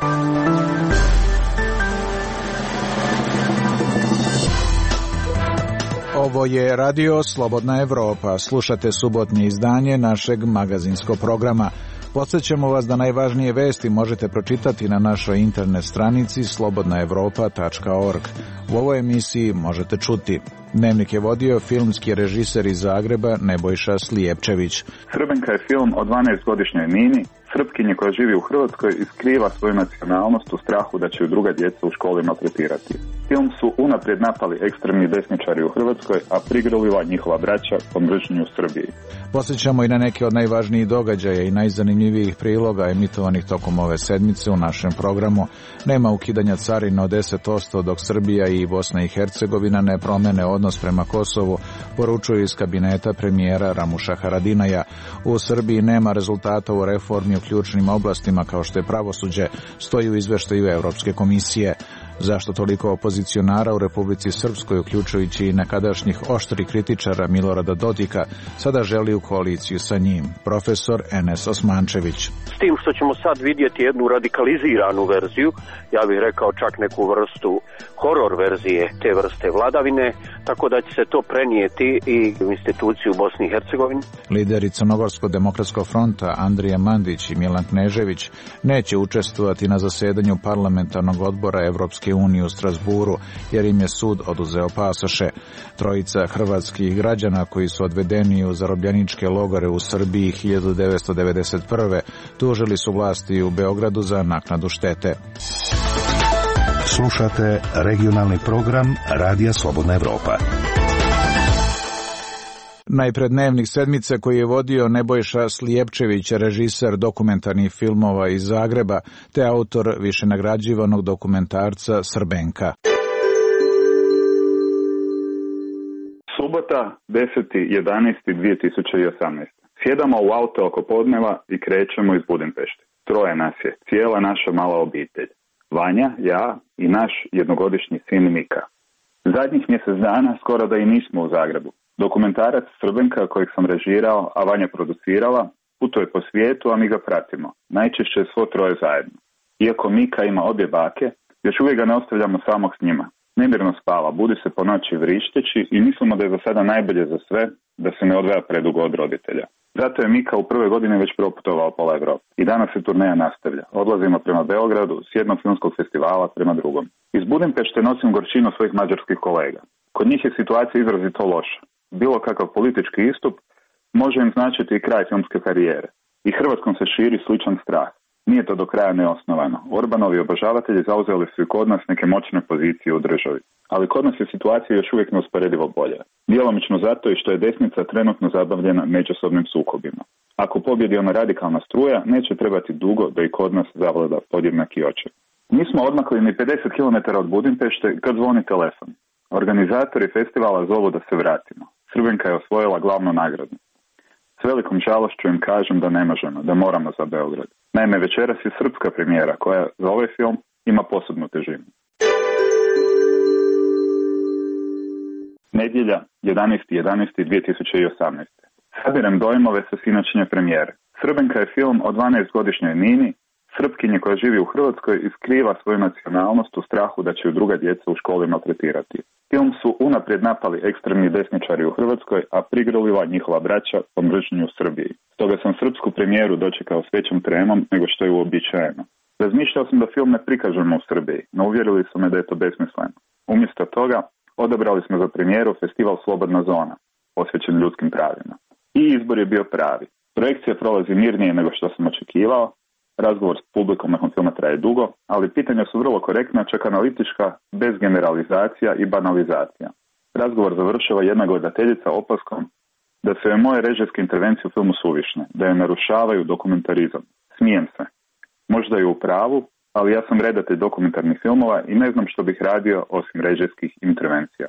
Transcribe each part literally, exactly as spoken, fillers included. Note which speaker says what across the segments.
Speaker 1: Ovo je Radio Slobodna Evropa. Slušate subotnje izdanje našeg magazinskog programa. Podsjećamo vas da najvažnije vesti možete pročitati na našoj internet stranici slobodna evropa tačka org. U ovoj emisiji možete čuti: Dnevnik je vodio filmski režiser iz Zagreba Nebojša Slijepčević.
Speaker 2: Srbenka je film o dvanaestogodišnjoj Nini, Srpkinji koja živi u Hrvatskoj i skriva svoju nacionalnost u strahu da će ju druga djeca u školi maltretirati. Film su unaprijed napali ekstremni desničari u Hrvatskoj, a prigrlila njihova braća po mržnju u Srbiji.
Speaker 1: Posjećamo i na neke od najvažnijih događaja i najzanimljivijih priloga emitovanih tokom ove sedmice u našem programu. Nema ukidanja carina od deset posto dok Srbija i Bosna i Hercegovina ne promene odnos prema Kosovu, poručuju iz kabineta premijera Ramuša Haradinaja. U Srbiji nema rezultata u reformi u ključnim oblastima kao što je pravosuđe, stoji u izveštaju Europske komisije. Zašto toliko opozicionara u Republici Srpskoj, uključujući i nekadašnjih oštrih kritičara Milorada Dodika, sada želi u koaliciju sa njim? Profesor Enes Osmančević.
Speaker 3: S tim što ćemo sad vidjeti jednu radikaliziranu verziju, ja bih rekao čak neku vrstu horor verzije te vrste vladavine, tako da će se to prenijeti i u instituciju u Bosni i Hercegovini.
Speaker 1: Lideri Crnogorskog demokratskog fronta Andrija Mandić i Milan Knežević neće učestvovati na zasedanju parlamentarnog odbora Evropske unije u Strasburu, jer im je sud oduzeo pasoše. Trojica hrvatskih građana koji su odvedeni u zarobljeničke logore u Srbiji hiljadu devetsto devedeset prve tužili su vlasti u Beogradu za naknadu štete.
Speaker 4: Slušate regionalni program Radija Slobodna Evropa.
Speaker 1: Najpred Dnevnik sedmice koji je vodio Nebojša Slijepčević, režiser dokumentarnih filmova iz Zagreba, te autor višenagrađivanog dokumentarca Srbenka.
Speaker 2: Subota, deseti jedanaesti dvije tisuće osamnaeste. Sjedamo u auto oko podneva i krećemo iz Budimpešte. Troje nas je, cijela naša mala obitelj. Vanja, ja i naš jednogodišnji sin Mika. Zadnjih mjesec dana skoro da i nismo u Zagrebu. Dokumentarac Srbenka kojeg sam režirao, a Vanja producirala, putuje po svijetu, a mi ga pratimo. Najčešće svo troje zajedno. Iako Mika ima obje bake, još uvijek ga ne ostavljamo samog s njima. Nemirno spava, budi se po noći vrišteći i mislimo da je za sada najbolje za sve da se ne odvaja predugo od roditelja. Zato je Mika u prvoj godini već proputovao pola Evrope. I danas se turneja nastavlja. Odlazimo prema Beogradu, s jednog filmskog festivala prema drugom. Iz Budimpešte nosim gorčinu svojih mađarskih kolega. Kod njih je situacija izrazito loša. Bilo kakav politički istup može im značiti i kraj filmske karijere. I Hrvatskom se širi sličan strah. Nije to do kraja neosnovano. Orbanovi obožavatelji zauzeli su i kod nas neke moćne pozicije u državi. Ali kod nas je situacija još uvijek neusporedivo bolja. Djelomično zato i što je desnica trenutno zabavljena međusobnim sukobima. Ako pobjedi ona radikalna struja, neće trebati dugo da i kod nas zavlada podjednaki očaj. Nismo odmakli ni pedeset kilometara od Budimpešte kad zvoni telefon. Organizatori festivala zovu da se vratimo. Srbenka je osvojila glavnu nagradu. S velikom žalošću im kažem da ne možemo, da moramo za Beograd. Naime, večeras je srpska premijera koja za ovaj film ima posebnu težinu. Nedjelja, jedanaesti jedanaesti dvije tisuće osamnaeste. Sabirem dojmove sa sinoćnje premijere. Srbenka je film o dvanaestogodišnjoj Nini, Srpkinji koja živi u Hrvatskoj i skriva svoju nacionalnost u strahu da će ju druga djeca u školi maltretirati. Film su unaprijed napali ekstremni desničari u Hrvatskoj, a prigrlila njihova braća po mržnju u Srbiji. Stoga sam srpsku premijeru dočekao s većom tremom nego što je uobičajeno. Razmišljao sam da film ne prikažemo u Srbiji, no uvjerili su me da je to besmisleno. Umjesto toga, odabrali smo za premijeru festival Slobodna zona, posvećen ljudskim pravima. I izbor je bio pravi. Projekcija prolazi mirnije nego što sam očekivao, razgovor s publikom nakon filma traje dugo, ali pitanja su vrlo korektna, čak analitička, bez generalizacija i banalizacija. Razgovor završava jedna gledateljica opaskom da su joj moje režijske intervencije u filmu suvišne, da je narušavaju dokumentarizam. Smijem se. Možda je u pravu, ali ja sam redatelj dokumentarnih filmova i ne znam što bih radio osim režijskih intervencija.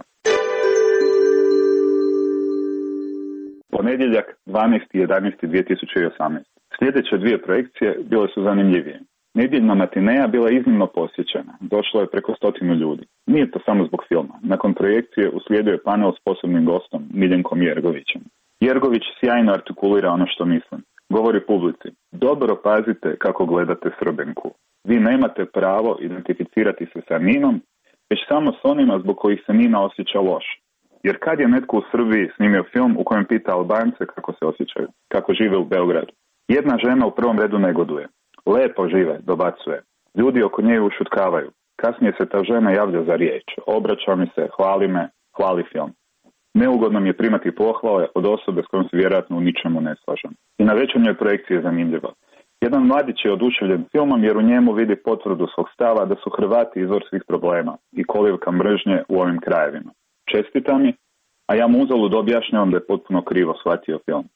Speaker 2: Ponedjeljak, dvanaesti jedanaesti dvije tisuće osamnaeste. Sljedeće dvije projekcije bile su zanimljivije. Nedjeljna matineja bila iznimno posjećena. Došlo je preko stotinu ljudi. Nije to samo zbog filma. Nakon projekcije uslijedio je panel s posebnim gostom, Miljenkom Jergovićem. Jergović sjajno artikulira ono što mislim. Govori publici: dobro pazite kako gledate Srbenku. Vi nemate pravo identificirati se sa Ninom, već samo s onima zbog kojih se Nina osjeća loš. Jer kad je netko u Srbiji snimio film u kojem pita Albance kako se osjećaju, kako žive u Beogradu? Jedna žena u prvom redu negoduje. Lepo žive, dobacuje. Ljudi oko nje ušutkavaju. Kasnije se ta žena javlja za riječ. Obraća mi se, hvali me, hvali film. Neugodno mi je primati pohvale od osobe s kojom se vjerojatno u ničemu ne slažem. I na večernjoj projekciji je zanimljivo. Jedan mladić je oduševljen filmom jer u njemu vidi potvrdu svog stava da su Hrvati izvor svih problema i kolivka mržnje u ovim krajevima. Čestita mi, a ja mu uzalud objašnjavam da je potpuno krivo shvatio film.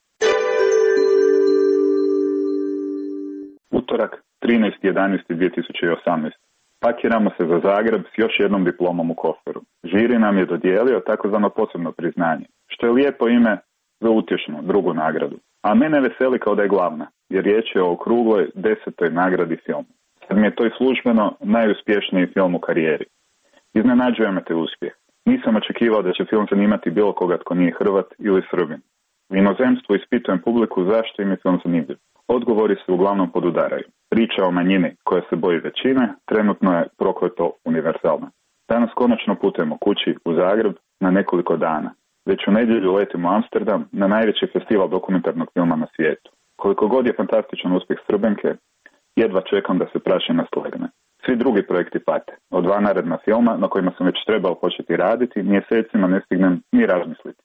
Speaker 2: Utorak, trinaesti jedanaesti dvije tisuće osamnaeste. Pakiramo se za Zagreb s još jednom diplomom u koferu. Žiri nam je dodijelio takozvano posebno priznanje, što je lijepo ime za utješnu drugu nagradu. A mene veseli kao da je glavna, jer riječ je o okrugloj desetoj nagradi filmu. Sad mi je to i službeno najuspješniji film u karijeri. Iznenađuje me te uspjeh. Nisam očekivao da će film zanimati bilo koga tko nije Hrvat ili Srbin. U inozemstvu ispitujem publiku zašto im je film zanimljiv. Odgovori se uglavnom podudaraju. Priča o manjini koja se boji većine trenutno je prokleto univerzalna. Danas konačno putujemo kući u Zagreb na nekoliko dana. Već u nedjelju letimo u Amsterdam na najveći festival dokumentarnog filma na svijetu. Koliko god je fantastičan uspjeh Srbenke, jedva čekam da se prašina slegne. Svi drugi projekti pate. Od dva naredna filma na kojima sam već trebao početi raditi, mjesecima ne stignem ni razmisliti.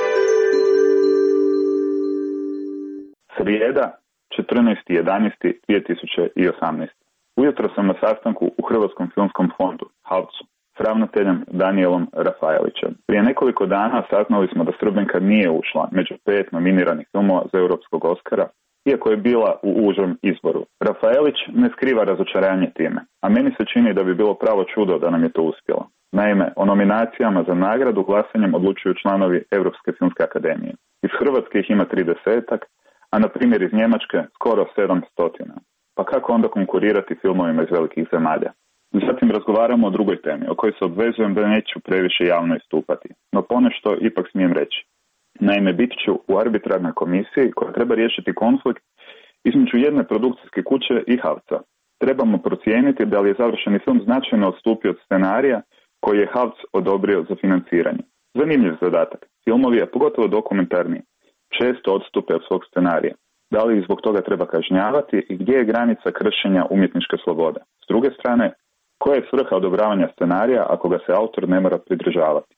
Speaker 2: Srijeda, četrnaesti jedanaesti dvije tisuće osamnaeste. Ujutro sam na sastanku u Hrvatskom filmskom fondu, Havcu, s ravnateljem Danielom Rafaelićem. Prije nekoliko dana saznali smo da Srbenka nije ušla među pet nominiranih filmova za Europskog Oskara, iako je bila u užem izboru. Rafaelić ne skriva razočaranje time, a meni se čini da bi bilo pravo čudo da nam je to uspjelo. Naime, o nominacijama za nagradu glasanjem odlučuju članovi Europske filmske akademije. Iz Hrvatske ih ima tridesetak, a na primjer iz Njemačke skoro sedamstotina. Pa kako onda konkurirati filmovima iz velikih zemalja? Zatim razgovaramo o drugoj temi, o kojoj se obvezujem da neću previše javno istupati, no ponešto ipak smijem reći. Naime, bit ću u arbitrarnoj komisiji koja treba riješiti konflikt između jedne produkcijske kuće i Havca. Trebamo procijeniti da li je završeni film značajno odstupio od scenarija koji je Havc odobrio za financiranje. Zanimljiv zadatak. Filmovi, a pogotovo dokumentarni, često odstupe od svog scenarija. Da li ih zbog toga treba kažnjavati i gdje je granica kršenja umjetničke slobode? S druge strane, koja je svrha odobravanja scenarija ako ga se autor ne mora pridržavati?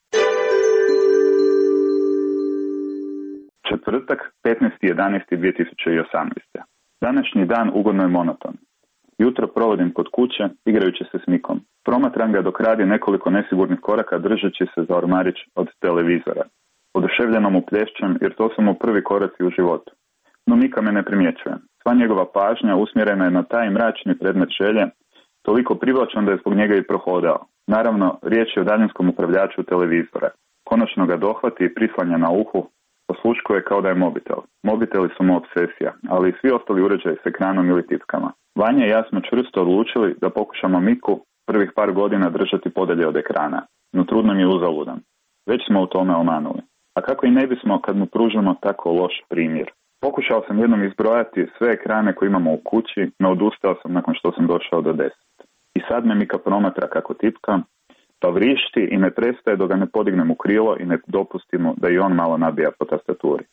Speaker 2: Četvrtak, petnaesti jedanaesti dvije tisuće osamnaeste. Današnji dan ugodno je monoton. Jutro provodim kod kuće, igrajući se s Mikom. Promatram ga dok radi nekoliko nesigurnih koraka držeći se za ormarić od televizora. Oduševljeno mu plješćem jer to su mu prvi koraci u životu. No Mika me ne primjećuje. Sva njegova pažnja usmjerena je na taj mračni predmet želje, toliko privlačan da je zbog njega i prohodao. Naravno, riječ je o daljinskom upravljaču televizora. Konačno ga dohvati i prislanja na uhu, osluškuje kao da je mobitel. Mobiteli su mu obsesija, ali i svi ostali uređaji s ekranom ili tipkama. Vanja i ja smo čvrsto odlučili da pokušamo Miku prvih par godina držati podalje od ekrana, no trud nam je uzaludan. Već smo u tome omanuli. A kako i ne bismo kad mu pružimo tako loš primjer? Pokušao sam jednom izbrojati sve ekrane koje imamo u kući, no odustao sam nakon što sam došao do deset. I sad me Mika promatra kako tipka, pa vrišti i ne prestaje dok ga ne podignem u krilo i ne dopustimo da i on malo nabija po tastaturi.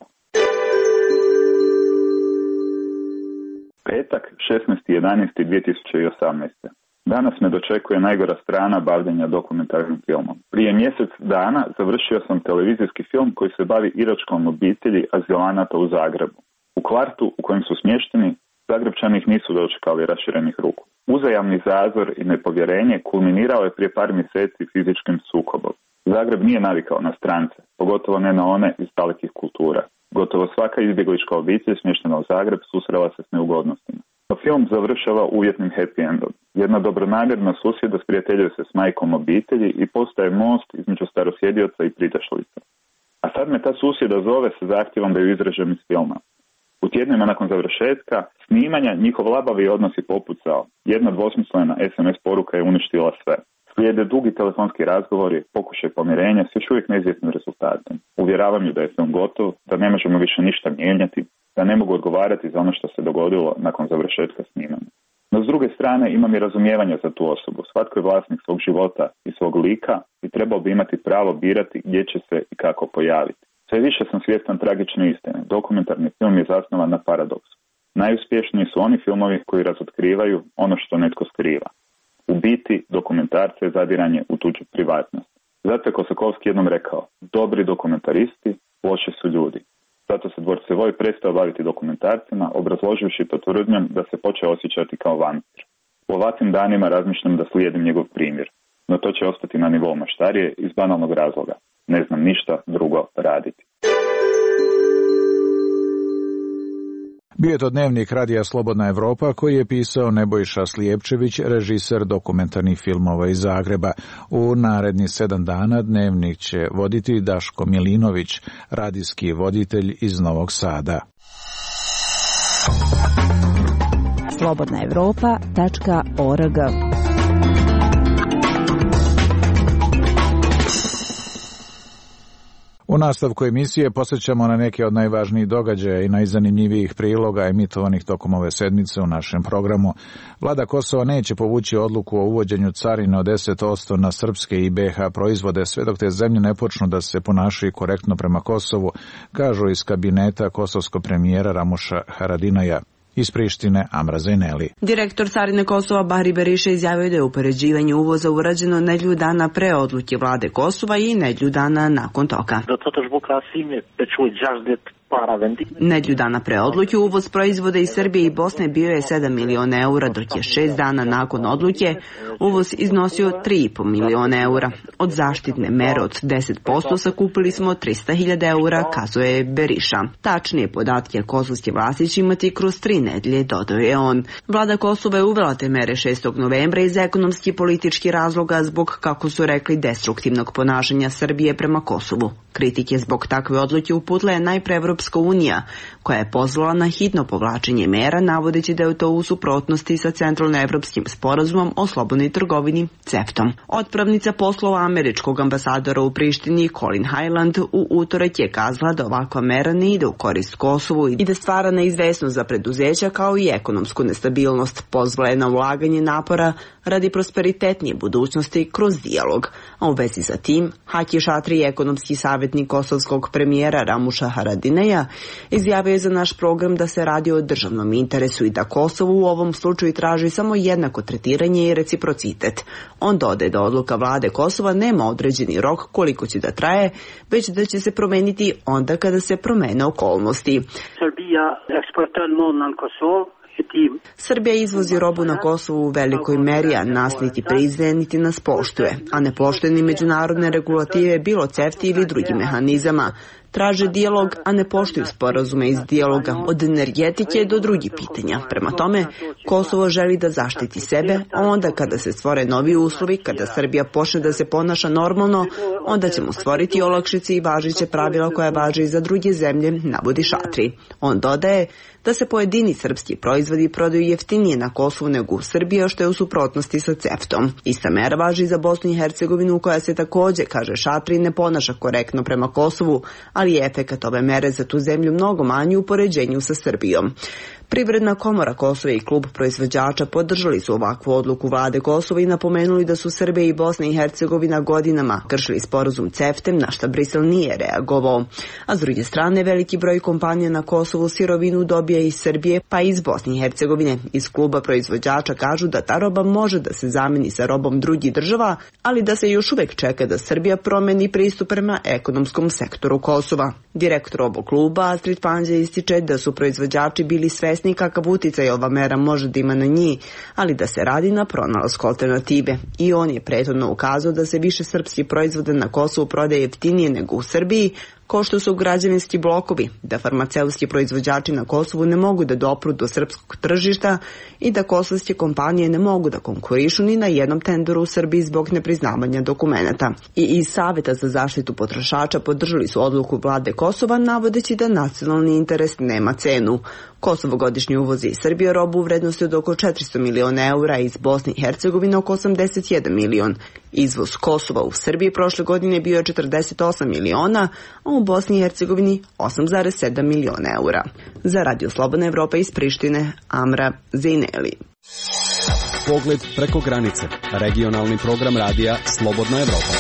Speaker 2: Petak, šesnaesti jedanaesti dvije tisuće osamnaeste. Danas me dočekuje najgora strana bavljenja dokumentarnim filmom. Prije mjesec dana završio sam televizijski film koji se bavi iračkom obitelji azilanata u Zagrebu. U kvartu u kojem su smješteni, Zagrebčani ih nisu dočekali raširenih ruku. Uzajamni zazor i nepovjerenje kulminirao je prije par mjeseci fizičkim sukobom. Zagreb nije navikao na strance, pogotovo ne na one iz dalekih kultura. Gotovo svaka izbjeglička obitelj smještena u Zagreb susrela se s neugodnostima. No film završava uvjetnim happy endom. Jedna dobronamjerna susjeda sprijateljuje se s majkom obitelji i postaje most između starosjedioca i pridašlica. A sad me ta susjeda zove sa zahtjevom da ju izrežem iz filma. U tjednima nakon završetka snimanja njihov labavi odnos je popucao. Jedna dvosmislena es em es poruka je uništila sve. Slijede dugi telefonski razgovori, pokušaj pomirenja s još uvijek neizvjesnim rezultatom. Uvjeravam ju da je film gotov, da ne možemo više ništa mijenjati, da ne mogu odgovarati za ono što se dogodilo nakon završetka snimanja. No No s druge strane imam i razumijevanja za tu osobu. Svatko je vlasnik svog života i svog lika i trebao bi imati pravo birati gdje će se i kako pojaviti. Sve više sam svjestan tragične istine. Dokumentarni film je zasnovan na paradoksu. Najuspješniji su oni filmovi koji razotkrivaju ono što netko skriva. U biti dokumentarce je zadiranje u tuđu privatnost. Zato je Kosakovski jednom rekao, dobri dokumentaristi, loši su ljudi. Zato se Dvorcevoj prestao baviti dokumentarcima, obrazloživši to tvrdnjom da se počeo osjećati kao vampir. U ovakvim danima razmišljam da slijedim njegov primjer, no to će ostati na nivou maštarije iz banalnog razloga. Ne znam ništa drugo raditi.
Speaker 1: Bio je to dnevnik Radija Slobodna Evropa koji je pisao Nebojša Slijepčević, režiser dokumentarnih filmova iz Zagreba. U narednih sedam dana dnevnik će voditi Daško Milinović, radijski voditelj iz Novog Sada.
Speaker 5: slobodna evropa tačka org
Speaker 1: U nastavku emisije posjećamo na neke od najvažnijih događaja i najzanimljivijih priloga emitovanih tokom ove sedmice u našem programu. Vlada Kosova neće povući odluku o uvođenju carine od deset posto na srpske i be ha proizvode sve dok te zemlje ne počnu da se ponašaju korektno prema Kosovu, kažu iz kabineta kosovskog premijera Ramuša Haradinaja. Iz Prištine Amra Zajneli.
Speaker 6: Direktor carine Kosova Bahri Beriša izjavio da je upoređivanje uvoza urađeno nedjelju dana pre odluke vlade Kosova i nedjelju dana nakon toga. Nedjelju dana pre odluke uvoz proizvoda iz Srbije i Bosne bio je sedam miliona eura, dok je šest dana nakon odluke uvoz iznosio tri i po miliona eura. Od zaštitne mere od deset posto sakupili smo trista hiljada eura, kazuje Beriša. Tačnije podatke kosovske vlasti će imati kroz tri nedelje, dodao je on. Vlada Kosova je uvela te mere šestog novembra iz ekonomski i politički razloga zbog, kako su rekli, destruktivnog ponašanja Srbije prema Kosovu. Kritike zbog takve odluke uputila je najpre Evropska unija, koja je pozvala na hitno povlačenje mera, navodeći da je to u suprotnosti sa centralnoevropskim sporazumom o slobodnoj trgovini ceftom. Otpravnica poslova američkog ambasadora u Prištini Colin Highland u utorak je kazala da ovakva mera ne ide u korist Kosovu i da stvara neizvesnost za preduzeća kao i ekonomsku nestabilnost. Pozvala je na ulaganje napora radi prosperitetnije budućnosti kroz dijalog. A u vezi za tim, Haki Šatri, ekonomski savjetnik kosovskog premijera Ramuša Haradineja, izjavio je za naš program da se radi o državnom interesu i da Kosovo u ovom slučaju traži samo jednako tretiranje i reciprocitet. On dodaje da odluka vlade Kosova nema određeni rok koliko će da traje, već da će se promeniti onda kada se promene okolnosti.
Speaker 7: Srbija eksporta na Kosovo.
Speaker 6: Srbija izvozi robu na Kosovu u velikoj meri, a nas niti priznaje, niti nas poštuje, a ne poštuje ni međunarodne regulative, bilo cefti ili drugih mehanizama. Traže dijalog, a ne poštuju sporazume iz dijaloga, od energetike do drugih pitanja. Prema tome, Kosovo želi da zaštiti sebe, a onda kada se stvore novi uslovi, kada Srbija počne da se ponaša normalno, onda ćemo stvoriti olakšice i važiće pravila koja važe i za druge zemlje, navodi Šatri. On dodaje da se pojedini srpski proizvodi prodaju jeftinije na Kosovu nego u Srbiji, što je u suprotnosti sa ceftom. Ista mera važi za Bosnu i Hercegovinu, koja se također, kaže Šatri, ne ponaša korektno prema Kosovu, ali je efekat ove mere za tu zemlju mnogo manji u poređenju sa Srbijom. Privredna komora Kosova i klub proizvođača podržali su ovakvu odluku vlade Kosova i napomenuli da su Srbija i Bosna i Hercegovina godinama kršili sporazum ceftem, na šta Brisel nije reagovao. A s druge strane, veliki broj kompanija na Kosovu sirovinu dobija iz Srbije pa i iz Bosne i Hercegovine. Iz kluba proizvođača kažu da ta roba može da se zameni sa robom drugih država, ali da se još uvek čeka da Srbija promeni pristup prema ekonomskom sektoru Kosova. Direktor ovog kluba Astrid Panđa ističe da su proizvođači bili svesni kakav uticaj ova mera može da ima na njih, ali da se radi na pronalasku alternative. I on je prethodno ukazao da se više srpski proizvode na Kosovu prodaje jeftinije nego u Srbiji, kao što su građevinski blokovi, da farmaceutski proizvođači na Kosovu ne mogu da dopru do srpskog tržišta i da kosovske kompanije ne mogu da konkurišu ni na jednom tenderu u Srbiji zbog nepriznavanja dokumenata. I iz Saveta za zaštitu potrošača podržali su odluku vlade Kosova, navodeći da nacionalni interes nema cenu. Kosovo godišnji uvozi iz Srbije robu u vrednosti od oko četiristo miliona eura, iz Bosne i Hercegovine oko osamdeset jedan milion. Izvoz Kosova u Srbiji prošle godine bio je četrdeset osam miliona, a u Bosni i Hercegovini osam zarez sedam miliona eura. Za Radio Slobodna Evropa iz Prištine, Amra Zajneli.
Speaker 8: Pogled preko granice. Regionalni program radija Slobodna Evropa.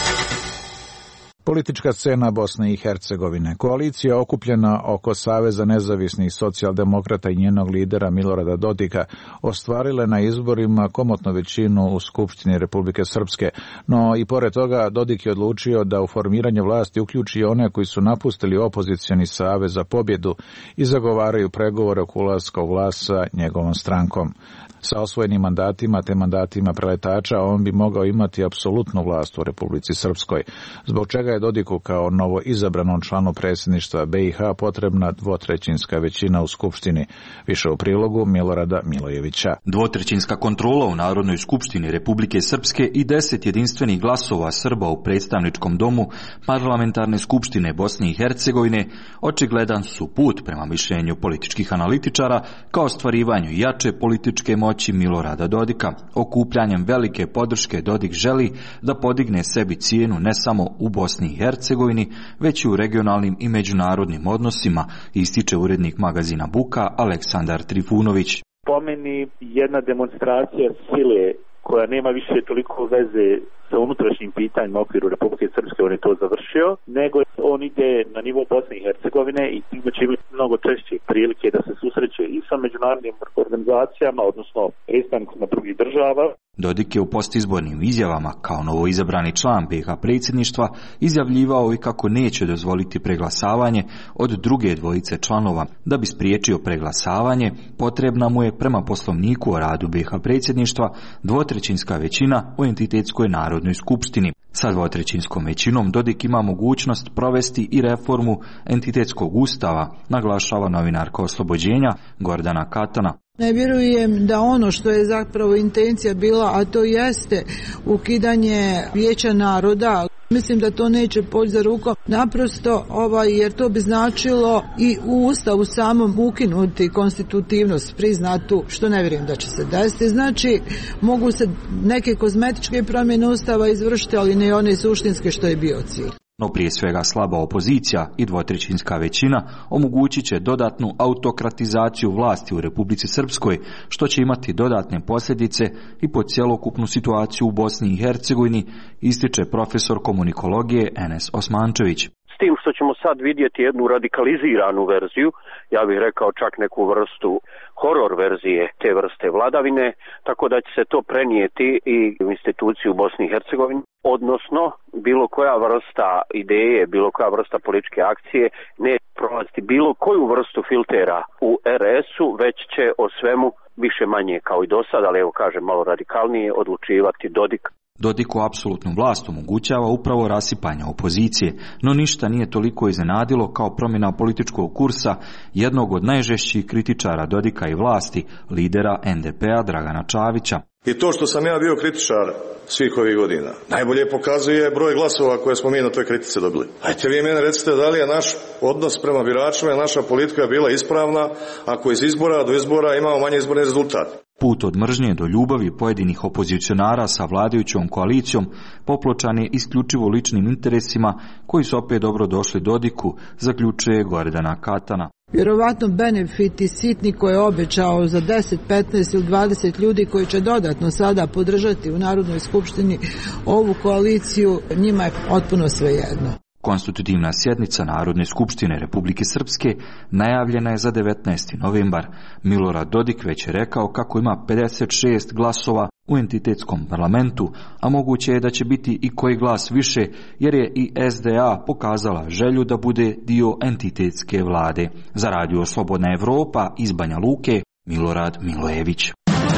Speaker 1: Politička scena Bosne i Hercegovine. Koalicija okupljena oko Saveza nezavisnih socijaldemokrata i njenog lidera Milorada Dodika ostvarile na izborima komotnu većinu u Skupštini Republike Srpske, no i pored toga Dodik je odlučio da u formiranje vlasti uključi one koji su napustili opozicioni Savez za pobjedu i zagovaraju pregovore oko ulaska u vlast sa njegovom strankom. Sa osvojenim mandatima te mandatima preletača on bi mogao imati apsolutnu vlast u Republici Srpskoj, zbog čega je Dodiku kao novo izabranom članu predsjedništva B i H potrebna dvotrećinska većina u Skupštini. Više u prilogu Milorada Milojevića.
Speaker 9: Dvotrećinska kontrola u Narodnoj skupštini Republike Srpske i deset jedinstvenih glasova Srba u predstavničkom domu Parlamentarne skupštine Bosne i Hercegovine očigledan su put prema mišljenju političkih analitičara kao ostvarivanju jače političke moći Milorada Dodika. Okupljanjem velike podrške Dodik želi da podigne sebi cijenu ne samo u Bosni i Hercegovini, već i u regionalnim i međunarodnim odnosima, ističe urednik magazina Buka Aleksandar Trifunović.
Speaker 10: Po meni jedna demonstracija sile koja nema više toliko veze sa unutrašnjim pitanjima u okviru Republike Srpske, on je to završio, nego on ide na nivo Bosne i Hercegovine i time će imati mnogo češće prilike da se susreće i sa međunarodnim organizacijama, odnosno predstavnicima drugih država.
Speaker 9: Dodik je u postizbornim izjavama kao novoizabrani član B i H predsjedništva izjavljivao i kako neće dozvoliti preglasavanje od druge dvojice članova. Da bi spriječio preglasavanje, potrebna mu je prema poslovniku o radu B i H predsjedništva dvotrećinska većina u entitetskoj Narodnoj skupštini. Sa dvotrećinskom većinom Dodik ima mogućnost provesti i reformu entitetskog ustava, naglašava novinarka Oslobođenja Gordana Katana.
Speaker 11: Ne vjerujem da ono što je zapravo intencija bila, a to jeste ukidanje Vijeća naroda, mislim da to neće poći za rukom, naprosto ovaj, jer to bi značilo i u Ustavu samom ukinuti konstitutivnost priznatu, što ne vjerujem da će se desiti. Znači, mogu se neke kozmetičke promjene Ustava izvršiti, ali ne one suštinske što je bio cilj.
Speaker 9: No prije svega slaba opozicija i dvotrećinska većina omogućit će dodatnu autokratizaciju vlasti u Republici Srpskoj, što će imati dodatne posljedice i po cjelokupnu situaciju u Bosni i Hercegovini, ističe profesor komunikologije Enes Osmančević.
Speaker 3: S tim što ćemo sad vidjeti jednu radikaliziranu verziju, ja bih rekao čak neku vrstu horor verzije te vrste vladavine, tako da će se to prenijeti i u instituciju Bosni i Hercegovini, odnosno bilo koja vrsta ideje, bilo koja vrsta političke akcije ne prolaziti bilo koju vrstu filtera u R S-u, već će o svemu više manje kao i do sada, ali evo kažem malo radikalnije, odlučivati Dodik.
Speaker 9: Dodiku apsolutnu vlast omogućava upravo rasipanje opozicije, no ništa nije toliko iznenadilo kao promjena političkog kursa jednog od najžešćih kritičara Dodika i vlasti, lidera N D P-a Dragana Čavića.
Speaker 12: I to što sam ja bio kritičar svih ovih godina, najbolje pokazuje broj glasova koje smo mi na toj kritice dobili. Ajte vi mene recite da li je naš odnos prema biračima, naša politika bila ispravna, ako iz izbora do izbora imamo manje izborni rezultat.
Speaker 9: Put od mržnje do ljubavi pojedinih opozicionara sa vladajućom koalicijom popločan je isključivo ličnim interesima koji su opet dobro došli Dodiku, zaključuje Gordana Katana.
Speaker 11: Vjerovatno benefiti sitni koje je obećao za deset, petnaest ili dvadeset ljudi koji će dodatno sada podržati u Narodnoj skupštini ovu koaliciju, njima je potpuno svejedno.
Speaker 9: Konstitutivna sjednica Narodne skupštine Republike Srpske najavljena je za devetnaesti novembar. Milorad Dodik već je rekao kako ima pedeset šest glasova u entitetskom parlamentu, a moguće je da će biti i koji glas više, jer je i S D A pokazala želju da bude dio entitetske vlade. Za radio Slobodna Evropa iz Banja Luke, Milorad Milojević.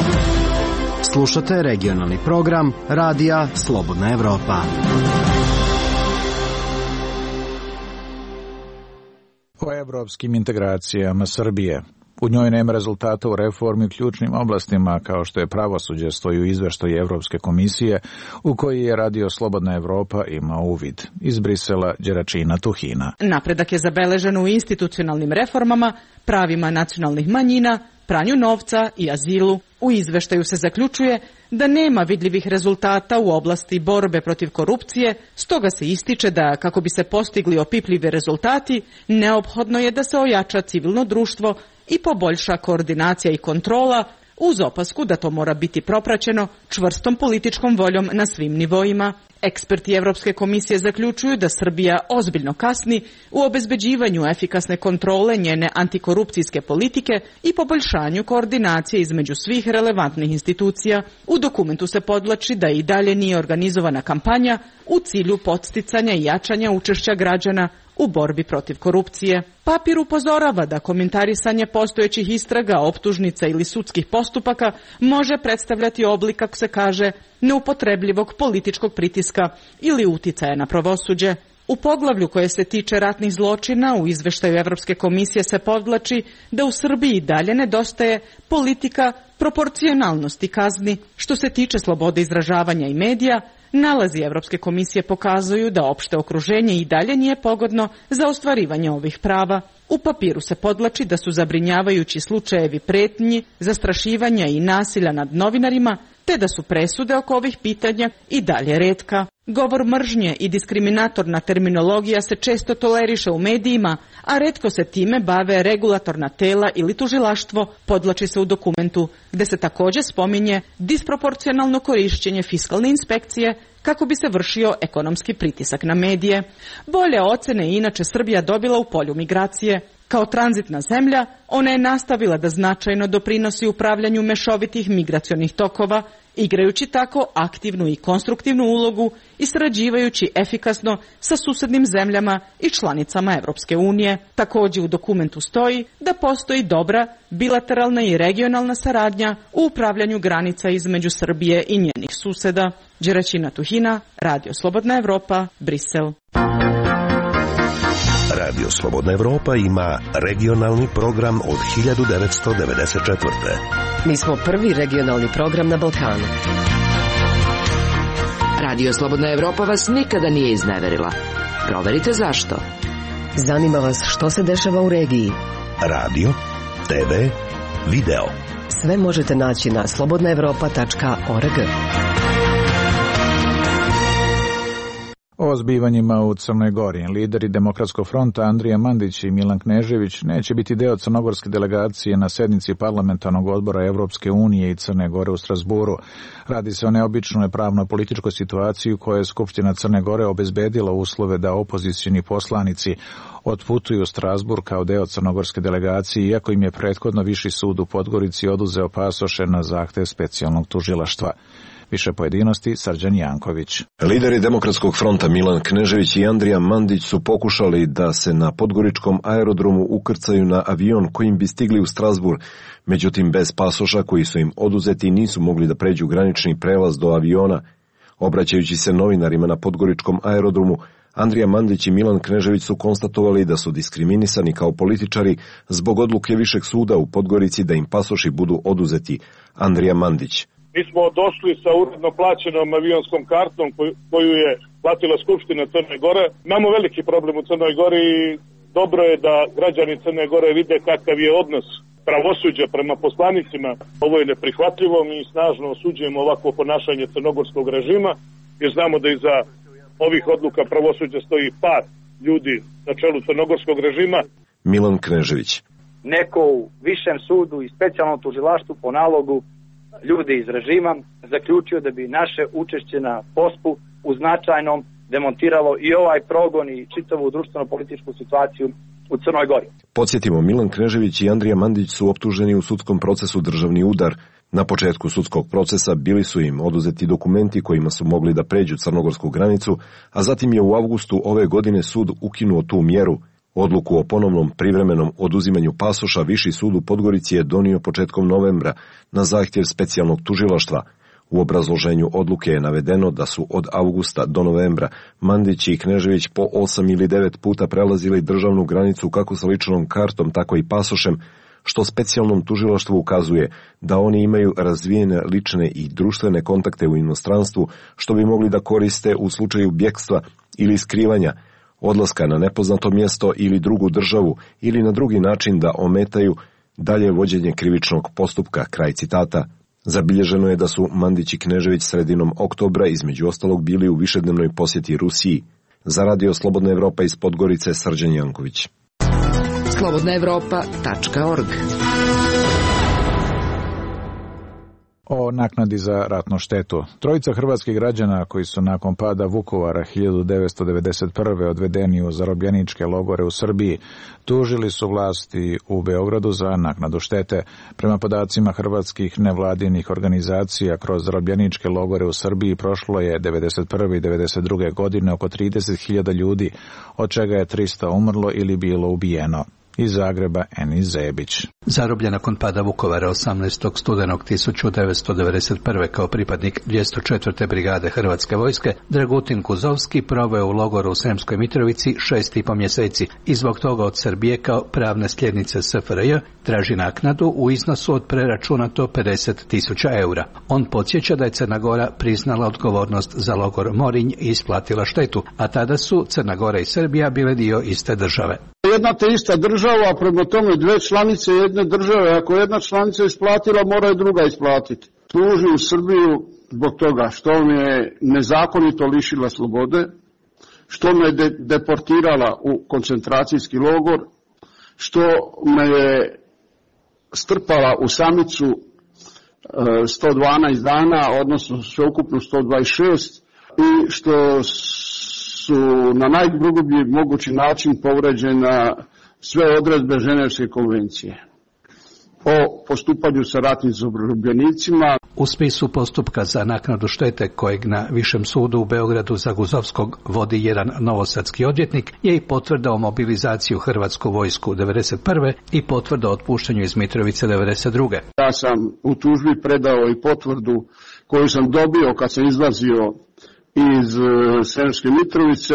Speaker 8: Slušate regionalni program radija Slobodna Evropa.
Speaker 1: O evropskim integracijama Srbije. U njoj nema rezultata u reformi u ključnim oblastima kao što je pravosuđe, stoji u izveštaju Evropske komisije u koji je radio Slobodna Evropa imao uvid. Iz Brisela Đeračina Tuhina.
Speaker 13: Napredak je zabeležen u institucionalnim reformama, pravima nacionalnih manjina, pranju novca i azilu. U izveštaju se zaključuje da nema vidljivih rezultata u oblasti borbe protiv korupcije, stoga se ističe da kako bi se postigli opipljivi rezultati, neophodno je da se ojača civilno društvo i poboljša koordinacija i kontrola uz opasku da to mora biti propraćeno čvrstom političkom voljom na svim nivoima. Eksperti Evropske komisije zaključuju da Srbija ozbiljno kasni u obezbeđivanju efikasne kontrole njene antikorupcijske politike i poboljšanju koordinacije između svih relevantnih institucija. U dokumentu se podvlači da i dalje nije organizovana kampanja u cilju podsticanja i jačanja učešća građana u borbi protiv korupcije. Papir upozorava da komentarisanje postojećih istraga, optužnica ili sudskih postupaka može predstavljati oblik, kako se kaže, neupotrebljivog političkog pritiska ili uticaja na pravosuđe. U poglavlju koje se tiče ratnih zločina u izveštaju Evropske komisije se podvlači da u Srbiji dalje nedostaje politika proporcionalnosti kazni. Što se tiče slobode izražavanja i medija, nalazi Evropske komisije pokazuju da opšte okruženje i dalje nije pogodno za ostvarivanje ovih prava. U papiru se podvlači da su zabrinjavajući slučajevi pretnji, zastrašivanja i nasilja nad novinarima, te da su presude oko ovih pitanja i dalje retka. Govor mržnje i diskriminatorna terminologija se često toleriše u medijima, a retko se time bave regulatorna tela ili tužilaštvo, podvlači se u dokumentu, gde se također spominje disproporcionalno korišćenje fiskalne inspekcije kako bi se vršio ekonomski pritisak na medije. Bolje ocene je inače Srbija dobila u polju migracije. Kao tranzitna zemlja, ona je nastavila da značajno doprinosi upravljanju mešovitih migracionih tokova, igrajući tako aktivnu i konstruktivnu ulogu i sarađivajući efikasno sa susednim zemljama i članicama Evropske unije. Također u dokumentu stoji da postoji dobra bilateralna i regionalna saradnja u upravljanju granica između Srbije i njenih suseda. Đeraćina Tuhina, Radio Slobodna Evropa, Brisel.
Speaker 4: Radio Slobodna Evropa ima regionalni program od hiljadu devetsto devedeset četvrte.
Speaker 14: Mi smo prvi regionalni program na Balkanu. Radio Slobodna Evropa vas nikada nije izneverila. Proverite zašto. Zanima vas što se dešava u regiji.
Speaker 4: Radio, te ve, video.
Speaker 14: Sve možete naći na slobodna evropa tačka org.
Speaker 1: O zbivanjima u Crnoj Gori lideri Demokratskog fronta Andrija Mandić i Milan Knežević neće biti deo crnogorske delegacije na sednici parlamentarnog odbora Evropske unije i Crne Gore u Strasburu. Radi se o neobičnoj pravno-političkoj situaciji u kojoj je Skupština Crne Gore obezbedila uslove da opozicioni poslanici otputuju u Strasburg kao deo crnogorske delegacije, iako im je prethodno Viši sud u Podgorici oduzeo pasoše na zahtev specijalnog tužilaštva. Više pojedinosti, Srđan Janković.
Speaker 15: Lideri Demokratskog fronta Milan Knežević i Andrija Mandić su pokušali da se na podgoričkom aerodromu ukrcaju na avion kojim bi stigli u Strasburg, međutim bez pasoša koji su im oduzeti nisu mogli da pređu granični prelaz do aviona. Obraćajući se novinarima na podgoričkom aerodromu, Andrija Mandić i Milan Knežević su konstatovali da su diskriminisani kao političari zbog odluke Višeg suda u Podgorici da im pasoši budu oduzeti. Andrija Mandić.
Speaker 16: Mi smo došli sa uredno plaćenom avionskom kartom koju, koju je platila Skupština Crne Gore. Imamo veliki problem u Crnoj Gori i dobro je da građani Crne Gore vide kakav je odnos pravosuđa prema poslanicima. Ovo je neprihvatljivo, mi snažno osuđujemo ovakvo ponašanje crnogorskog režima jer znamo da iza ovih odluka pravosuđa stoji par ljudi na čelu crnogorskog režima.
Speaker 15: Milan Knežević.
Speaker 17: Neko u Višem sudu i specijalnom tužilaštvu po nalogu ljudi iz režima zaključio da bi naše učešće na pospu u značajnom demontiralo i ovaj progon i čitavu društveno-političku situaciju u Crnoj Gori.
Speaker 15: Podsjetimo, Milan Knežević i Andrija Mandić su optuženi u sudskom procesu državni udar. Na početku sudskog procesa bili su im oduzeti dokumenti kojima su mogli da pređu crnogorsku granicu, a zatim je u avgustu ove godine sud ukinuo tu mjeru. Odluku o ponovnom privremenom oduzimanju pasoša Viši sud u Podgorici je donio početkom novembra na zahtjev specijalnog tužilaštva. U obrazloženju odluke je navedeno da su od avgusta do novembra Mandić i Knežević po osam ili devet puta prelazili državnu granicu kako sa ličnom kartom, tako i pasošem, što specijalnom tužilaštvu ukazuje da oni imaju razvijene lične i društvene kontakte u inostranstvu, što bi mogli da koriste u slučaju bjekstva ili skrivanja, odlaska na nepoznato mjesto ili drugu državu ili na drugi način da ometaju dalje vođenje krivičnog postupka, kraj citata. Zabilježeno je da su Mandić i Knežević sredinom oktobra između ostalog bili u višednevnoj posjeti Rusiji. Za Radio Slobodna Evropa iz Podgorice, Srđan Janković.
Speaker 14: slobodna evropa tačka org.
Speaker 1: O naknadi za ratnu štetu. Trojica hrvatskih građana koji su nakon pada Vukovara hiljadu devetsto devedeset prve odvedeni u zarobljeničke logore u Srbiji tužili su vlasti u Beogradu za naknadu štete. Prema podacima hrvatskih nevladinih organizacija, kroz zarobljeničke logore u Srbiji prošlo je devedeset prve i devedeset druge godine oko trideset hiljada ljudi, od čega je trista umrlo ili bilo ubijeno. Iz Zagreba Enis Zebić.
Speaker 18: Zarobljen nakon pada Vukovara osamnaestog studenog tisuću devetsto devedeset prve kao pripadnik dvjesto četvrte brigade Hrvatske vojske, Dragutin Kuzovski proveo u logoru u Sremskoj Mitrovici šest i po mjeseci i zbog toga od Srbije kao pravne sljednice S F R J traži naknadu u iznosu od preračunato pedeset tisuća eura. On podsjeća da je Crna Gora priznala odgovornost za logor Morinj i isplatila štetu, a tada su Crna Gora i Srbija bile dio iste države.
Speaker 19: Jedna te ista država, a prema tome dve članice jedne države, ako jedna članica isplatila, mora i druga isplatiti. Tuži u Srbiju zbog toga što me je nezakonito lišila slobode, što me je de- deportirala u koncentracijski logor, što me je strpala u samicu e, sto dvanaest dana, odnosno sveukupno sto dvadeset šest, i što su na najgrublji mogući način povređena sve odredbe Ženevske konvencije o postupanju sa ratnim zarobljenicima.
Speaker 18: U spisu postupka za naknadu štete kojeg na Višem sudu u Beogradu za Guzovskog vodi jedan novosadski odvjetnik je i potvrda o mobilizaciji u Hrvatsku vojsku devedeset prve i potvrda o otpuštanju iz Mitrovice devedeset druge.
Speaker 19: Ja sam u tužbi predao i potvrdu koju sam dobio kad sam izlazio iz Sremske Mitrovice,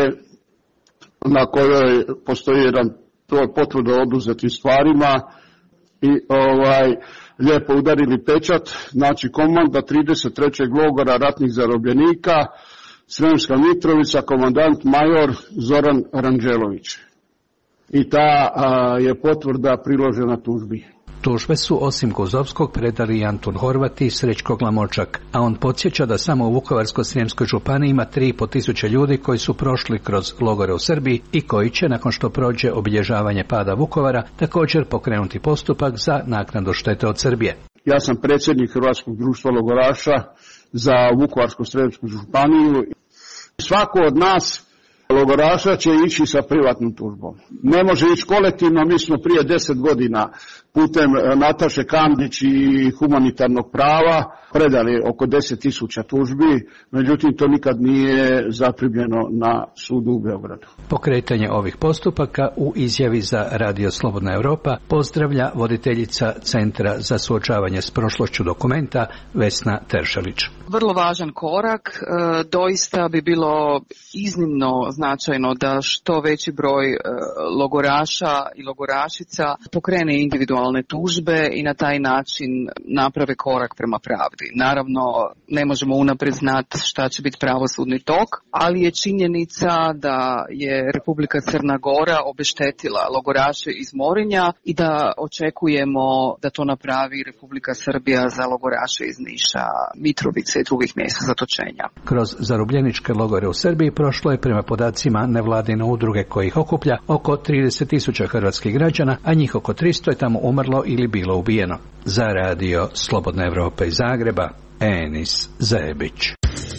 Speaker 19: na kojoj postoji jedan potvrda o oduzetim stvarima i ovaj lijepo udarili pečat, znači komanda trideset trećeg logora ratnih zarobljenika, Sremska Mitrovica, komandant major Zoran Ranđelović. I ta a, je potvrda priložena tužbi.
Speaker 18: Tužbe su osim Kuzovskog predali i Antun Horvat i Srećko Glamočak, a on podsjeća da samo u Vukovarsko-srijemskoj županiji ima tri i po tisuće ljudi koji su prošli kroz logore u Srbiji i koji će, nakon što prođe obilježavanje pada Vukovara, također pokrenuti postupak za naknadu štete od Srbije.
Speaker 19: Ja sam predsjednik Hrvatskog društva logoraša za Vukovarsko-srijemsku županiju. Svako od nas logoraša će ići sa privatnom tužbom. Ne može ići kolektivno, mi smo prije deset godina putem Nataše Kandić i humanitarnog prava predali oko deset tisuća tužbi, međutim to nikad nije zaprimljeno na sudu u Beogradu.
Speaker 18: Pokretanje ovih postupaka u izjavi za Radio Slobodna Europa pozdravlja voditeljica Centra za suočavanje s prošlošću dokumenta Vesna Teršelić.
Speaker 20: Vrlo važan korak, doista bi bilo iznimno značajno da što veći broj logoraša i logorašica pokrene individualne tužbe i na taj način naprave korak prema pravdi. Naravno, ne možemo unaprijed znati šta će biti pravosudni tok, ali je činjenica da je Republika Crna Gora obeštetila logoraše iz Morinja i da očekujemo da to napravi Republika Srbija za logoraše iz Niša, Mitrovice i drugih mjesta zatočenja.
Speaker 18: Kroz zarobljeničke logore u Srbiji prošlo je prema podacima nevladine udruge koji ih okuplja oko trideset tisuća hrvatskih građana, a njih oko tristo je tamo umrlo ili bilo ubijeno. Za Radio Slobodna Evropa iz Zagreba, Enis Zebić.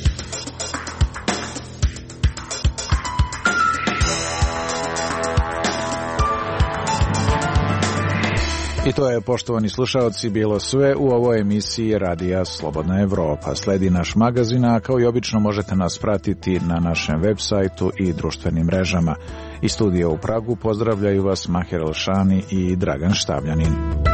Speaker 1: I to je, poštovani slušalci, bilo sve u ovoj emisiji Radija Slobodna Evropa. Sledi naš magazin, a kao i obično možete nas pratiti na našem web sajtu i društvenim mrežama. Iz studija u Pragu pozdravljaju vas Maher Elšani i Dragan Štavljanin.